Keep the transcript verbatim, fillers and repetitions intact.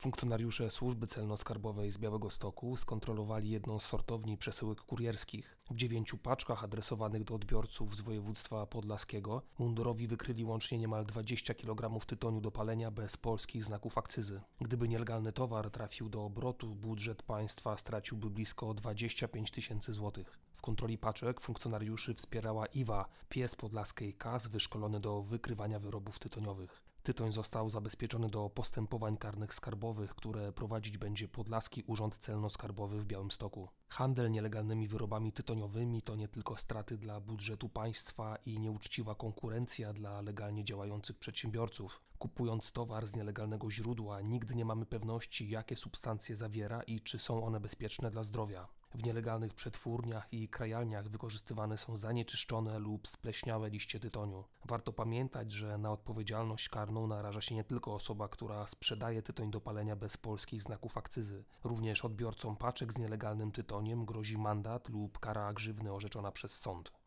Funkcjonariusze służby celno-skarbowej z Białegostoku skontrolowali jedną z sortowni przesyłek kurierskich. W dziewięciu paczkach adresowanych do odbiorców z województwa podlaskiego mundurowi wykryli łącznie niemal dwadzieścia kilogramów tytoniu do palenia bez polskich znaków akcyzy. Gdyby nielegalny towar trafił do obrotu, budżet państwa straciłby blisko dwadzieścia pięć tysięcy złotych. W kontroli paczek funkcjonariuszy wspierała Iwa, pies podlaskiej K A S wyszkolony do wykrywania wyrobów tytoniowych. Tytoń został zabezpieczony do postępowań karnych skarbowych, które prowadzić będzie Podlaski Urząd Celno-Skarbowy w Białymstoku. Handel nielegalnymi wyrobami tytoniowymi to nie tylko straty dla budżetu państwa i nieuczciwa konkurencja dla legalnie działających przedsiębiorców. Kupując towar z nielegalnego źródła, nigdy nie mamy pewności, jakie substancje zawiera i czy są one bezpieczne dla zdrowia. W nielegalnych przetwórniach i krajalniach wykorzystywane są zanieczyszczone lub spleśniałe liście tytoniu. Warto pamiętać, że na odpowiedzialność karną naraża się nie tylko osoba, która sprzedaje tytoń do palenia bez polskich znaków akcyzy. Również odbiorcom paczek z nielegalnym tytoniem grozi mandat lub kara grzywny orzeczona przez sąd.